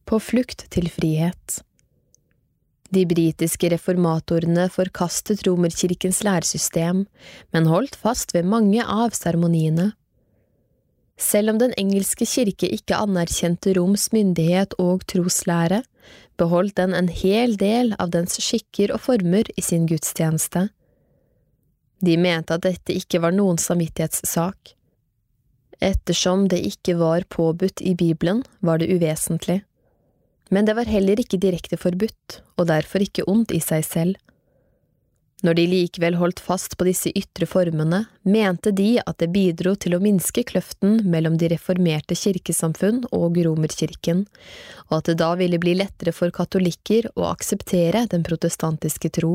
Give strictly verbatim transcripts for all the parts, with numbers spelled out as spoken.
på flukt til frihet. De britiske reformatorene forkastet romerkirkens læresystem, men holdt fast ved mange av seremoniene. Selv om den engelske kirke ikke anerkjente Roms myndighet og troslære, beholdt den en hel del av dens skikker og former i sin gudstjeneste. De mente at dette ikke var noen samvittighetssak. Ettersom det ikke var påbudt i Bibelen, var det uvesentlig. Men det var heller ikke direkte forbudt, og derfor ikke ondt i seg selv. Når de likevel holdt fast på disse ytre formene, mente de at det bidro til å minske kløften mellom de reformerte kirkesamfunn og romerkirken, og at det da ville bli lettere for katolikker å akseptere den protestantiske tro.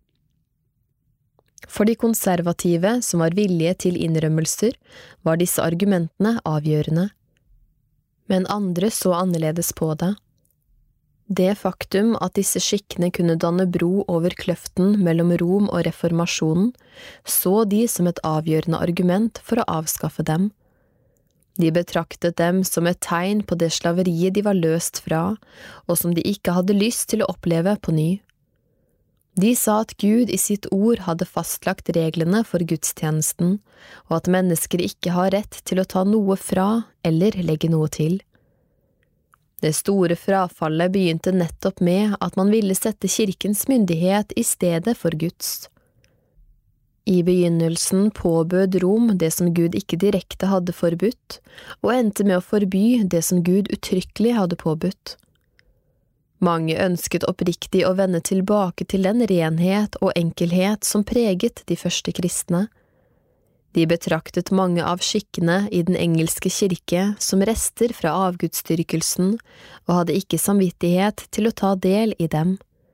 For de konservative som var villige til innrømmelser, var disse argumentene avgjørende. Men andre så annerledes på det. Det faktum at disse skikkene kunne danne bro over kløften mellom Rom og reformasjonen, så de som et avgjørende argument for å avskaffe dem. De betraktet dem som et tegn på det slaveriet de var løst fra, og som de ikke hadde lyst til å oppleve på ny. De sa at Gud i sitt ord hadde fastlagt reglene for gudstjenesten, og at mennesker ikke har rett til å ta noe fra eller legge noe til. Det store frafallet begynte nettopp med at man ville sette kirkens myndighet i stedet for Guds. I begynnelsen påbød Rom det som Gud ikke direkte hadde forbudt, og endte med å forby det som Gud uttrykkelig hadde påbudt. Mange ønsket oppriktig å vende tilbake til den renhet og enkelhet som preget de første kristne. De betraktet mange av skikkene i den engelske kirke som rester fra avgudsdyrkelsen, og hadde ikke samvittighet til å ta del i dem.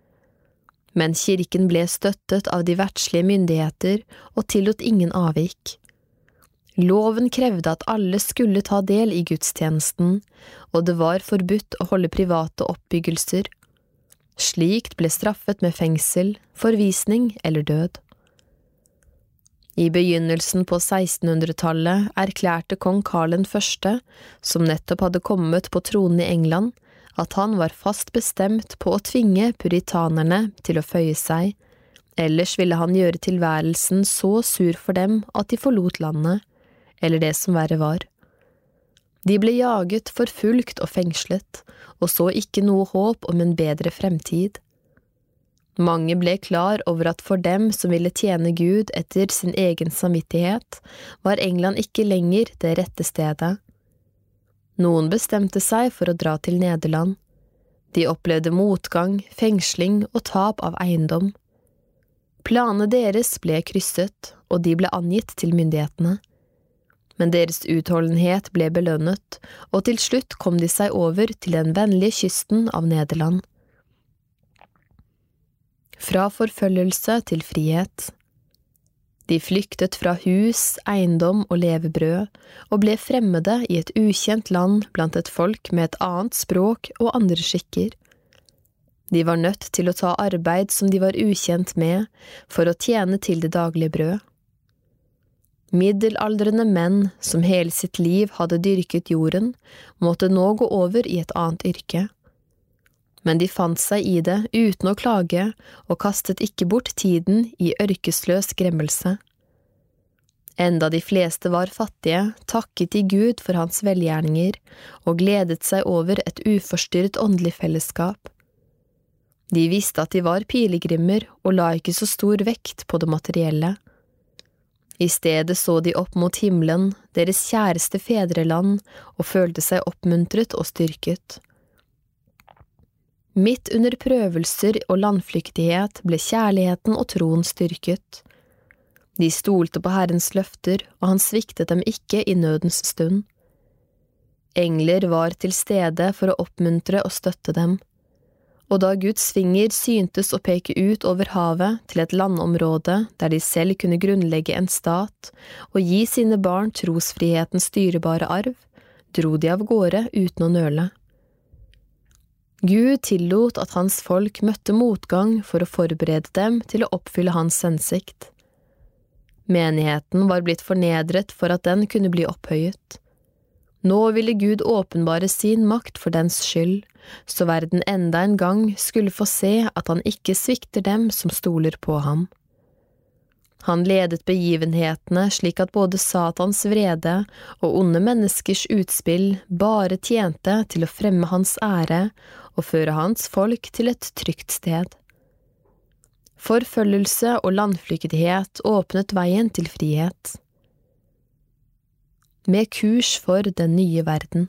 Men kirken ble støttet av de verdslige myndigheter og tillot ingen avvik. Loven krevde at alle skulle ta del i gudstjenesten, og det var forbudt å holde private oppbyggelser. Slikt ble straffet med fengsel, forvisning eller død. I begynnelsen på sekstenhundretallet erklærte kong Karl den første, som nettopp hadde kommet på tronen i England, at han var fast bestemt på å tvinge puritanerne til å føye seg, ellers ville han gjøre tilværelsen så sur for dem at de forlot landet, eller det som verre var. De ble jaget, forfulgt og fengslet, og så ikke noe håp om en bedre fremtid. Mange ble klar over at for dem som ville tjene Gud etter sin egen samvittighet, var England ikke lenger det rette stedet. Noen bestemte seg for å dra til Nederland. De opplevde motgang, fengsling og tap av eiendom. Planene deres ble krysset, og de ble angitt til myndighetene. Men deres utholdenhet ble belønnet, og til slutt kom de seg over til den vennlige kysten av Nederland. Fra forfølgelse til frihet. De flyktet fra hus, eiendom og levebrød, og ble fremmede i et ukjent land blant et folk med et annet språk og andre skikker. De var nødt til å ta arbeid som de var ukjent med, for å tjene til det daglige brød. Middelaldrende menn som hele sitt liv hadde dyrket jorden, måtte nå gå over i et annet yrke. Men de fant seg i det uten å klage, og kastet ikke bort tiden i ørkesløs skremmelse. Enda de fleste var fattige, takket de Gud for hans velgjerninger, og gledet seg over et uforstyrret åndelig fellesskap. De visste at de var pilegrimer, og la ikke så stor vekt på det materielle. I stedet så de opp mot himmelen, deres kjæreste fedreland, og følte seg oppmuntret og styrket. Midt under prøvelser og landflyktighet ble kjærligheten og troen styrket. De stolte på Herrens løfter, og han sviktet dem ikke i nødens stund. Engler var til stede for å oppmuntre og støtte dem. Og da Guds finger syntes å peke ut over havet til et landområde der de selv kunne grunnlegge en stat og gi sine barn trosfrihetens dyrebare arv, dro de av gårde uten å nøle. Gud tillot at hans folk møtte motgang for å forberede dem til å oppfylle hans hensikt. Menigheten var blitt fornedret for at den kunne bli opphøyet. Nå ville Gud åpenbare sin makt for dens skyld, så verden enda en gang skulle få se at han ikke svikter dem som stoler på ham. Han ledet begivenhetene slik at både Satans vrede og onde menneskers utspill bare tjente til å fremme hans ære og føre hans folk til et trygt sted. Forfølgelse og landflyktighet åpnet veien til frihet. Med kurs for den nye verden.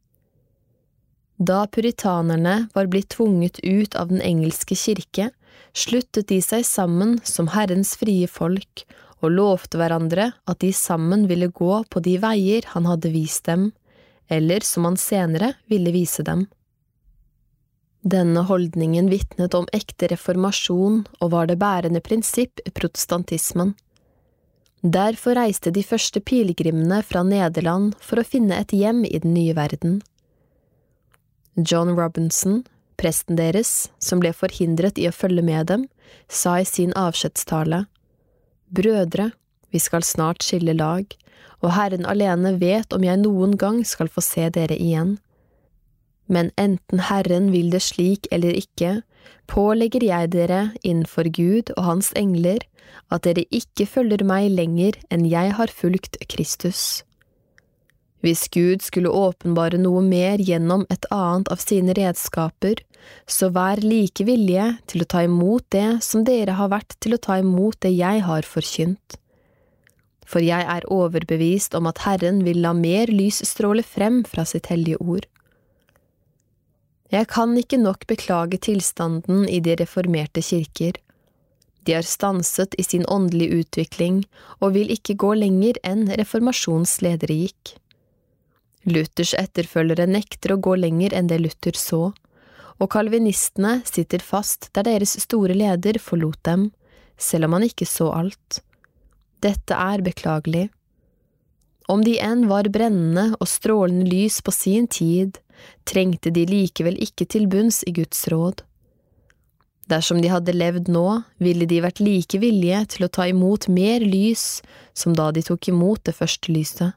Da puritanerne var blitt tvunget ut av den engelske kirke, sluttet de seg sammen som Herrens frie folk og lovte hverandre at de sammen ville gå på de veier han hadde vist dem, eller som han senere ville vise dem. Denne holdningen vitnet om ekte reformasjon og var det bærende prinsipp i protestantismen. Derfor reiste de første pilegrimene fra Nederland for å finne et hjem i den nye verden. John Robinson, presten deres, som ble forhindret i å følge med dem, sa i sin avskjedstale: «Brødre, vi skal snart skille lag, og Herren alene vet om jeg noen gang skal få se dere igjen. Men enten Herren vil det slik eller ikke, pålegger jeg dere innenfor Gud og hans engler at dere ikke følger meg lenger enn jeg har fulgt Kristus. Hvis Gud skulle åpenbare noe mer gjennom et annet av sine redskaper, så vær like villige til å ta imot det som dere har vært til å ta imot det jeg har forkynt. For jeg er overbevist om at Herren vil la mer lys stråle frem fra sitt hellige ord. Jeg kan ikke nok beklage tilstanden i de reformerte kirker. De har stanset i sin åndelige utvikling og vil ikke gå lenger enn reformasjonsledere gikk. Luthers etterfølgere nekter å gå lenger enn det Luther så, og kalvinistene sitter fast der deres store leder forlot dem, selv om han ikke så alt. Dette er beklagelig. Om de enn var brennende og strålende lys på sin tid, trengte de likevel ikke til bunns i Guds råd. Dersom de hadde levd nå, ville de vært like villige til å ta imot mer lys som da de tok imot det første lyset.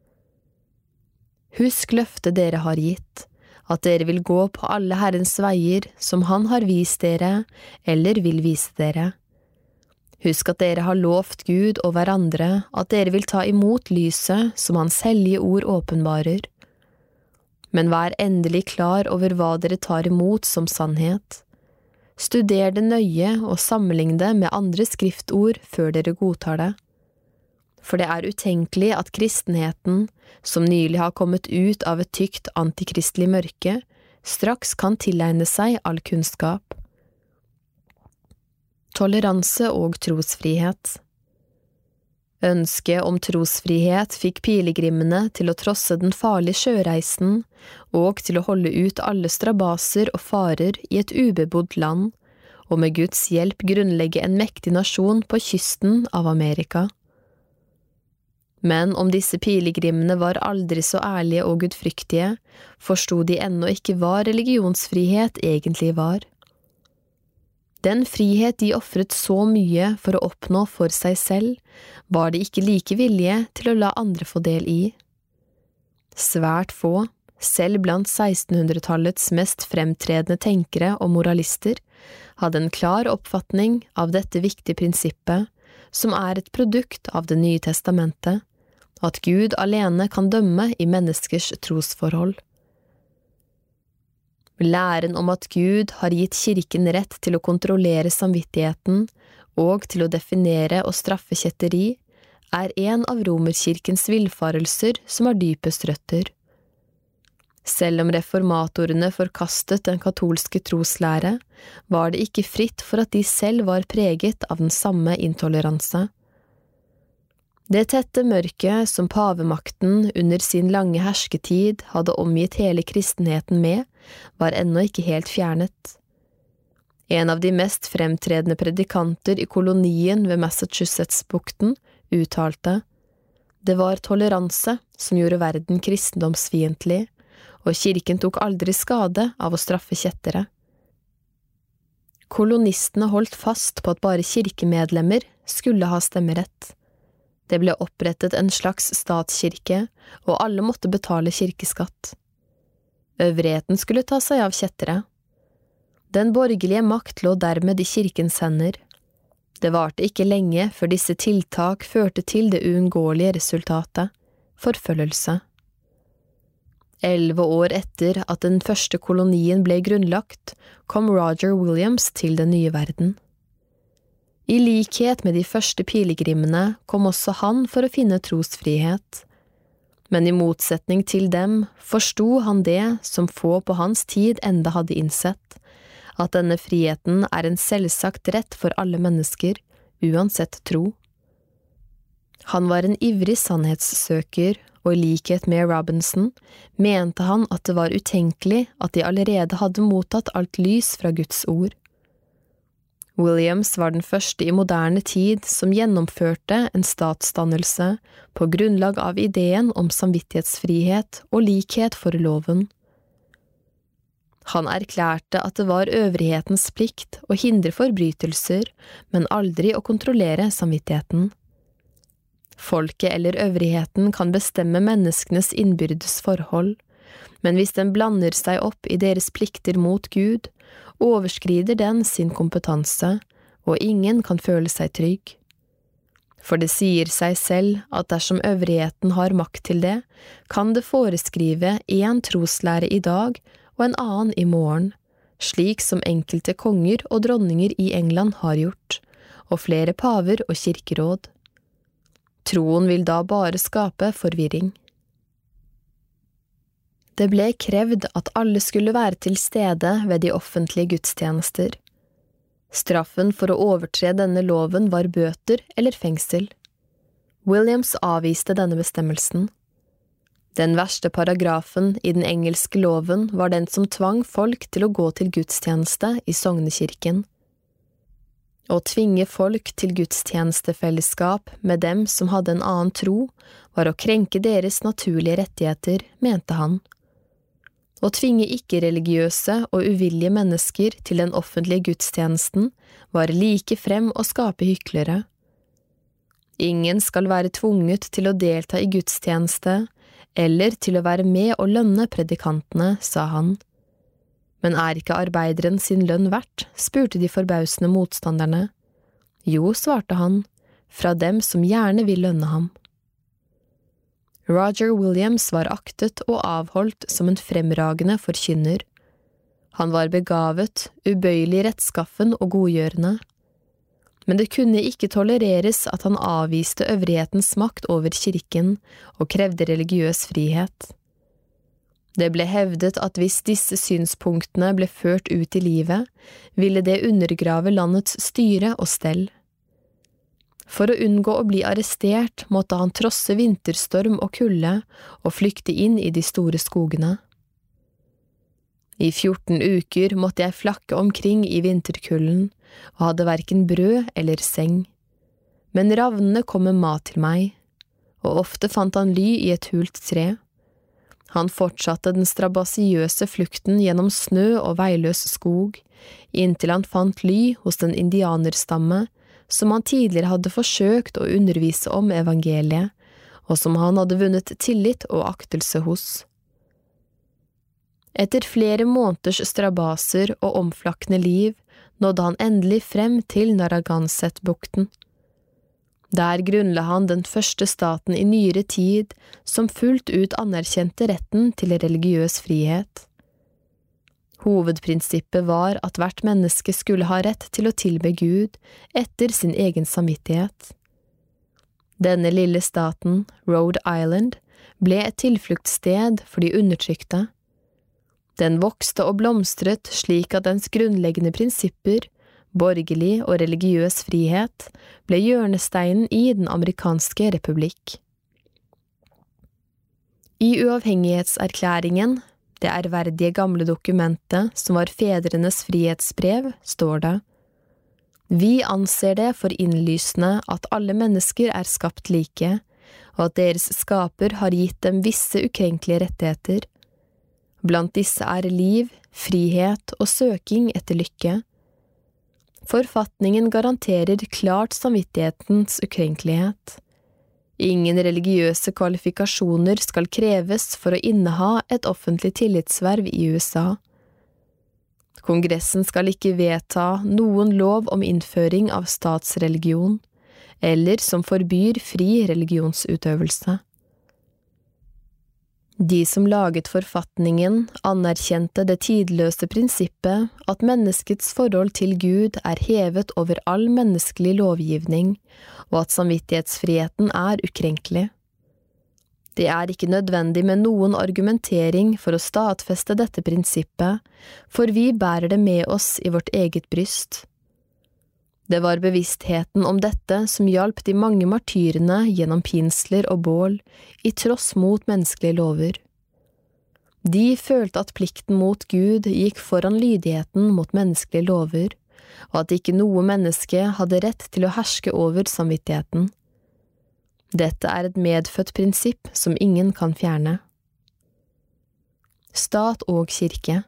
Husk løftet dere har gitt, at dere vil gå på alle Herrens veier som han har vist dere, eller vil vise dere. Husk at dere har lovt Gud og hverandre at dere vil ta imot lyset som hans hellige ord åpenbarer. Men vær endelig klar over hva dere tar imot som sannhet. Studer det nøye og sammenlign det med andre skriftord før dere godtar det. For det er utenkelig at kristenheten, som nylig har kommet ut av et tykt antikristelig mørke, straks kan tilegne seg all kunnskap. Toleranse og trosfrihet. Ønsket om trosfrihet fikk pilegrimene til å trosse den farlige sjøreisen og til å holde ut alle strabaser og farer i et ubebodd land, og med Guds hjelp grunnlegge en mektig nasjon på kysten av Amerika. Men om disse pilegrimene var aldri så ærlige og gudfryktige, forstod de ennå ikke hva religionsfrihet egentlig var. Den frihet de offret så mye for å oppnå for seg selv, var de ikke like villige til å la andre få del i. Svært få, selv blant sekstenhundretallets mest fremtredende tenkere og moralister, hadde en klar oppfatning av dette viktige prinsippet, som er et produkt av Det nye testamentet, at Gud alene kan dømme i menneskers trosforhold. Læren om at Gud har gitt kirken rett til å kontrollere samvittigheten og til å definere og straffe kjetteri, er en av romerkirkens villfarelser som har dypest røtter. Selv om reformatorene forkastet den katolske troslære, var det ikke fritt for at de selv var preget av den samme intoleranse. Det tette mørket som pavemakten under sin lange hersketid hadde omgitt hele kristenheten med, var ennå ikke helt fjernet. En av de mest fremtredende predikanter i kolonien ved Massachusetts-bukten uttalte: «Det var toleranse som gjorde verden kristendomsfiendtlig, og kirken tok aldri skade av å straffe kjettere.» Kolonistene holdt fast på at bare kirkemedlemmer skulle ha stemmerett. Det ble opprettet en slags statskirke, og alle måtte betale kirkeskatt. Øvrigheten skulle ta seg av kjettere. Den borgerlige makt lå dermed i kirkens hender. Det varte ikke lenge før disse tiltak førte til det uunngåelige resultatet, forfølgelse. Elleve år etter at den første kolonien ble grunnlagt, kom Roger Williams til den nye verden. I likhet med de første pilegrimene kom også han for å finne trosfrihet. Men i motsetning til dem forsto han det som få på hans tid enda hadde innsett, at denne friheten er en selvsagt rett for alle mennesker, uansett tro. Han var en ivrig sannhetssøker, og i likhet med Robinson mente han at det var utenkelig at de allerede hadde mottatt alt lys fra Guds ord. Williams var den første i moderne tid som gjennomførte en statsdannelse på grunnlag av ideen om samvittighetsfrihet og likhet for loven. Han erklærte at det var øvrighetens plikt å hindre forbrytelser, men aldri å kontrollere samvittigheten. Folket eller øvrigheten kan bestemme menneskenes innbyrdes forhold, men hvis den blander seg opp i deres plikter mot Gud, overskrider den sin kompetanse, og ingen kan føle seg trygg. For det sier seg selv at dersom øvrigheten har makt til det, kan det foreskrive en troslære i dag og en annen i morgen, slik som enkelte konger og dronninger i England har gjort, og flere paver og kirkeråd. Troen vil da bare skape forvirring. Det ble krevd at alle skulle være til stede ved de offentlige gudstjenester. Straffen for å overtre denne loven var bøter eller fengsel. Williams avviste denne bestemmelsen. Den verste paragrafen i den engelske loven var den som tvang folk til å gå til gudstjeneste i sognekirken. Å tvinge folk til gudstjenestefellesskap med dem som hadde en annen tro, var å krenke deres naturlige rettigheter, mente han. Å tvinge ikke-religiøse og uvillige mennesker til den offentlige gudstjenesten var like frem å skape hyklere. Ingen skal være tvunget til å delta i gudstjeneste, eller til å være med og lønne predikantene, sa han. Men er ikke arbeideren sin lønn verdt, spurte de forbausende motstanderne. Jo, svarte han, fra dem som gjerne vil lønne ham. Roger Williams var aktet og avholdt som en fremragende forkynner. Han var begavet, ubøyelig rettskaffen og godgjørende. Men det kunne ikke tolereres at han avviste øvrighetens makt over kirken og krevde religiøs frihet. Det ble hevdet at hvis disse synspunktene ble ført ut i livet, ville det undergrave landets styre og stell. For å unngå å bli arrestert måtte han trosse vinterstorm og kulde og flykte inn i de store skogene. I fjorten uker måtte jeg flakke omkring i vinterkulden og hadde hverken brød eller seng. Men ravnene kom med mat til meg, og ofte fant han ly i et hult tre. Han fortsatte den strabasiøse flukten gjennom snø og veiløs skog, inntil han fant ly hos den indianerstamme som han tidligere hadde forsøkt å undervise om evangeliet, og som han hadde vunnet tillit og aktelse hos. Etter flere måneders strabaser og omflakkende liv nådde han endelig frem til Narragansett-bukten. Der grunnla han den første staten i nyere tid som fullt ut anerkjente retten til religiøs frihet. Hovedprinsippet var at hvert menneske skulle ha rett til å tilbe Gud etter sin egen samvittighet. Denne lille staten, Rhode Island, ble et tilfluktssted for de undertrykte. Den vokste og blomstret slik at dens grunnleggende prinsipper, borgerlig og religiøs frihet, ble hjørnesteinen i den amerikanske republikk. I uavhengighetserklæringen, det ærverdige gamle dokumentet som var fedrenes frihetsbrev, står det: Vi anser det for innlysende at alle mennesker er skapt like, og at deres skaper har gitt dem visse ukrenkelige rettigheter. Blant disse er liv, frihet og søking etter lykke. Forfatningen garanterer klart samvittighetens ukrenkelighet. Ingen religiøse kvalifikasjoner skal kreves for å inneha et offentlig tillitsverv i U S A. Kongressen skal ikke vedta noen lov om innføring av statsreligion, eller som forbyr fri religionsutøvelse. De som laget forfatningen anerkjente det tidløse prinsippet at menneskets forhold til Gud er hevet over all menneskelig lovgivning, og at samvittighetsfriheten er ukrenkelig. Det er ikke nødvendig med noen argumentering for å stadfeste dette prinsippet, for vi bærer det med oss i vårt eget bryst. Det var bevisstheten om dette som hjalp de mange martyrene gjennom pinsler og bål, i tross mot menneskelige lover. De følte at plikten mot Gud gikk foran lydigheten mot menneskelige lover, og at ikke noe menneske hadde rett til å herske over samvittigheten. Dette er et medfødt prinsipp som ingen kan fjerne. Stat og kirke.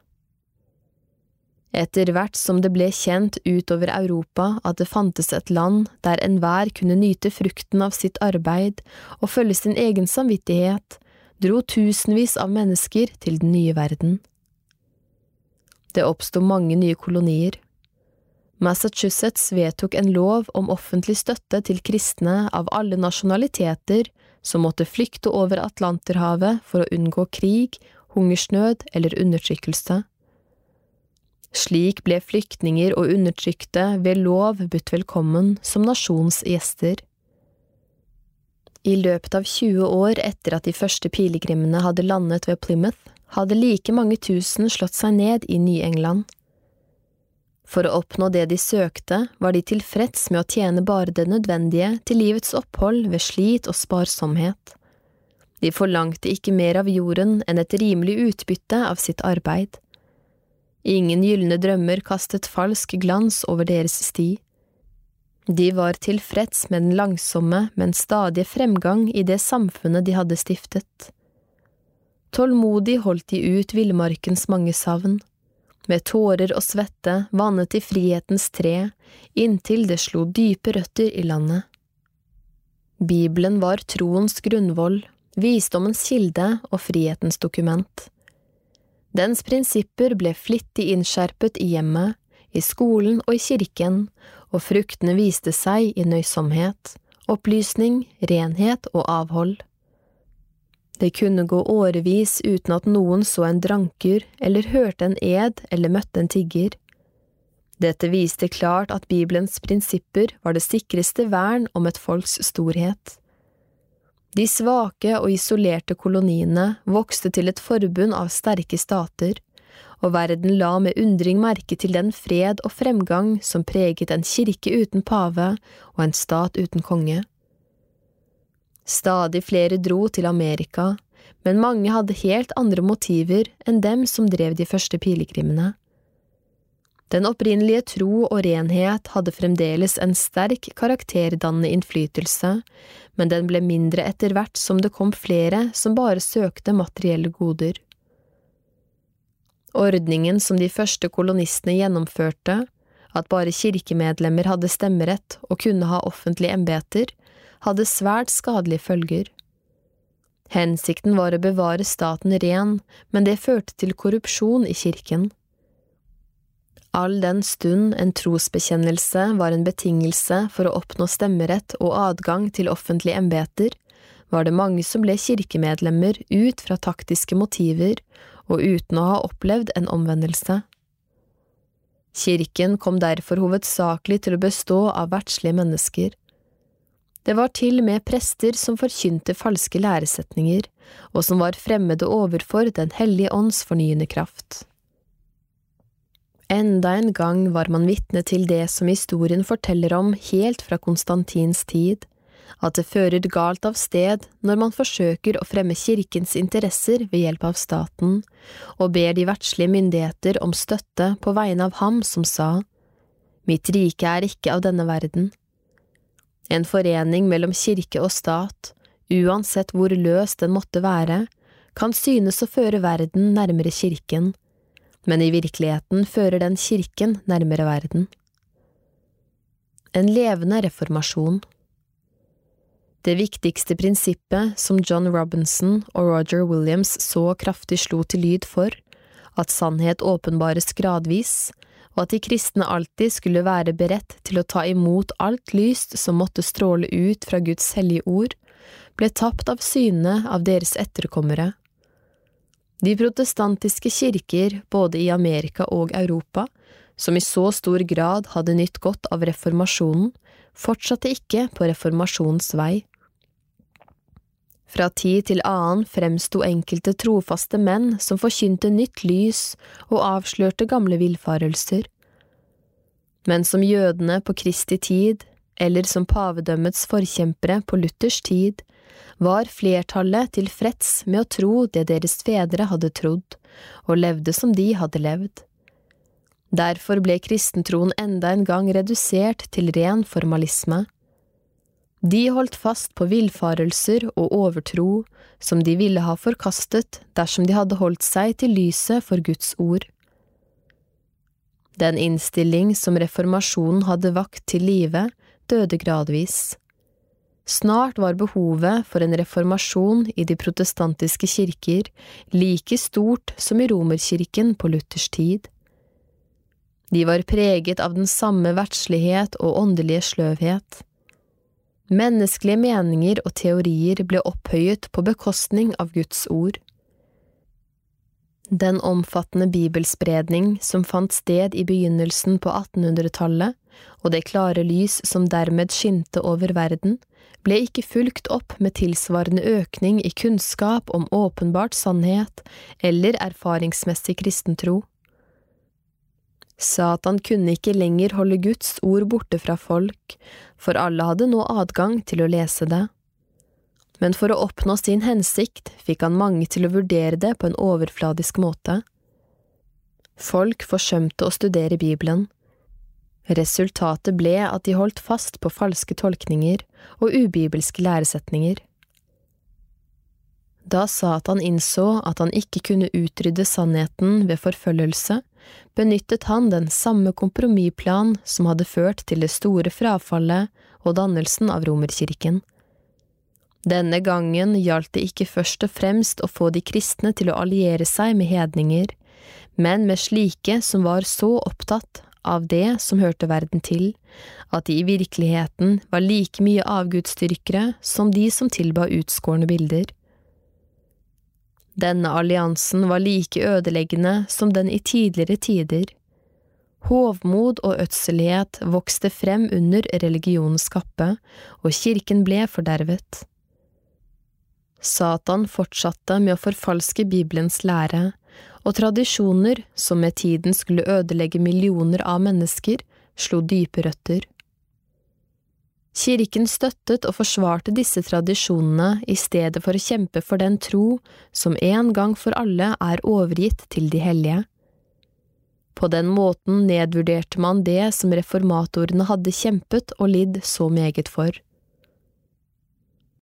Etter hvert som det ble kjent utover Europa at det fantes et land der enhver kunne nyte frukten av sitt arbeid og følge sin egen samvittighet, dro tusenvis av mennesker til den nye verden. Det oppstod mange nye kolonier. Massachusetts vedtok en lov om offentlig støtte til kristne av alle nasjonaliteter som måtte flykte over Atlanterhavet for å unngå krig, hungersnød eller undertrykkelse. Slik ble flyktninger og undertrykte ved lov budt velkommen som nasjonsgjester. I løpet av tjue år etter at de første pilegrimene hadde landet ved Plymouth, hadde like mange tusen slått seg ned i Ny-England. For å oppnå det de søkte, var de tilfreds med å tjene bare det nødvendige til livets opphold ved slit og sparsomhet. De forlangte ikke mer av jorden enn et rimelig utbytte av sitt arbeid. Ingen gyllene drømmer kastet falsk glans over deres sti. De var tilfreds med den langsomme, men stadige fremgang i det samfunnet de hadde stiftet. Tålmodig holdt de ut villmarkens mange savn. Med tårer og svette vannet de frihetens tre, inntil det slo dype røtter i landet. Bibelen var troens grunnvoll, visdommens kilde og frihetens dokument. Dens prinsipper ble flittig innskjerpet i hjemmet, i skolen og i kirken, og fruktene viste seg i nøysomhet, opplysning, renhet og avhold. Det kunne gå årevis uten at noen så en dranker, eller hørte en ed, eller møtte en tigger. Dette viste klart at Bibelens prinsipper var det sikreste vern om et folks storhet. De svake og isolerte koloniene vokste til et forbund av sterke stater, og verden la med undring merke til den fred og fremgang som preget en kirke uten pave og en stat uten konge. Stadig flere dro til Amerika, men mange hadde helt andre motiver enn dem som drev de første pilegrimene. Den opprinnelige tro og renhet hadde fremdeles en sterk karakterdannende innflytelse, men den ble mindre etter hvert som det kom flere som bare søkte materielle goder. Ordningen som de første kolonistene gjennomførte, at bare kirkemedlemmer hadde stemmerett og kunne ha offentlige embeter, hadde svært skadelige følger. Hensikten var å bevare staten ren, men det førte til korrupsjon i kirken. All den stund en trosbekjennelse var en betingelse for å oppnå stemmerett og adgang til offentlige embeter, var det mange som ble kirkemedlemmer ut fra taktiske motiver og uten å ha opplevd en omvendelse. Kirken kom derfor hovedsakelig til å bestå av verdslige mennesker. Det var til med prester som forkynte falske læresetninger, og som var fremmede overfor Den hellige ånds fornyende kraft. Enda en gang var man vitne til det som historien forteller om helt fra Konstantins tid, at det fører galt av sted når man forsøker å fremme kirkens interesser ved hjelp av staten, og ber de verdslige myndigheter om støtte på vegne av ham som sa, «Mitt rike er ikke av denne verden». En forening mellom kirke og stat, uansett hvor løs den måtte være, kan synes å føre verden nærmere kirken, men i virkeligheten fører den kirken nærmere verden. En levende reformasjon. Det viktigste prinsippet som John Robinson og Roger Williams så kraftig slo til lyd for, at sannhet åpenbares gradvis, og at de kristne alltid skulle være beredt til å ta imot alt lyst som måtte stråle ut fra Guds hellige ord, ble tapt av syne av deres etterkommere. De protestantiske kirker, både i Amerika og Europa, som i så stor grad hadde nytt godt av reformasjonen, fortsatte ikke på reformasjonens vei. Fra tid til annen fremsto enkelte trofaste menn som forkynte nytt lys og avslørte gamle villfarelser. Men som jødene på Kristi tid, eller som pavedømmets forkjempere på Luthers tid, var flertallet tilfreds med å tro det deres fedre hadde trodd, og levde som de hadde levd. Derfor ble kristentroen enda en gang redusert til ren formalisme. De holdt fast på villfarelser og overtro som de ville ha forkastet dersom de hadde holdt seg til lyset for Guds ord. Den innstilling som reformasjonen hadde vakt til live, døde gradvis. Snart var behovet for en reformasjon i de protestantiske kirker like stort som i Romerkirken på Luthers tid. De var preget av den samme verdslighet og åndelige sløvhet. Menneskelige meninger og teorier ble opphøyet på bekostning av Guds ord. Den omfattende bibelspredning som fant sted i begynnelsen på attenhundretallet, og det klare lys som dermed skinte over verden, ble ikke fulgt opp med tilsvarende økning i kunnskap om åpenbart sannhet eller erfaringsmessig kristentro. Satan kunne ikke lenger holde Guds ord borte fra folk, for alle hadde nå adgang til å lese det. Men for å oppnå sin hensikt fikk han mange til å vurdere det på en overfladisk måte. Folk forsømte å studere Bibelen. Resultatet ble at de holdt fast på falske tolkninger og ubibelske læresetninger. Da Satan innså at han ikke kunne utrydde sannheten ved forfølgelse, benyttet han den samme kompromissplan som hadde ført til det store frafallet og dannelsen av Romerkirken. Denne gangen gjaldt det ikke først og fremst å få de kristne til å alliere seg med hedninger, men med slike som var så opptatt av det som hørte verden til, at de i virkeligheten var like mye avgudsdyrkere som de som tilba utskårne bilder. Denne alliansen var like ødeleggende som den i tidligere tider. Hovmod og ødselighet vokste frem under religionens kappe, og kirken ble fordervet. Satan fortsatte med å forfalske Bibelens lære, og tradisjoner som med tiden skulle ødelegge millioner av mennesker, slo dype røtter. Kirken støttet og forsvarte disse tradisjonene i stedet for å kjempe for den tro som en gang for alle er overgitt til de hellige. På den måten nedvurderte man det som reformatorene hadde kjempet og lidd så meget for.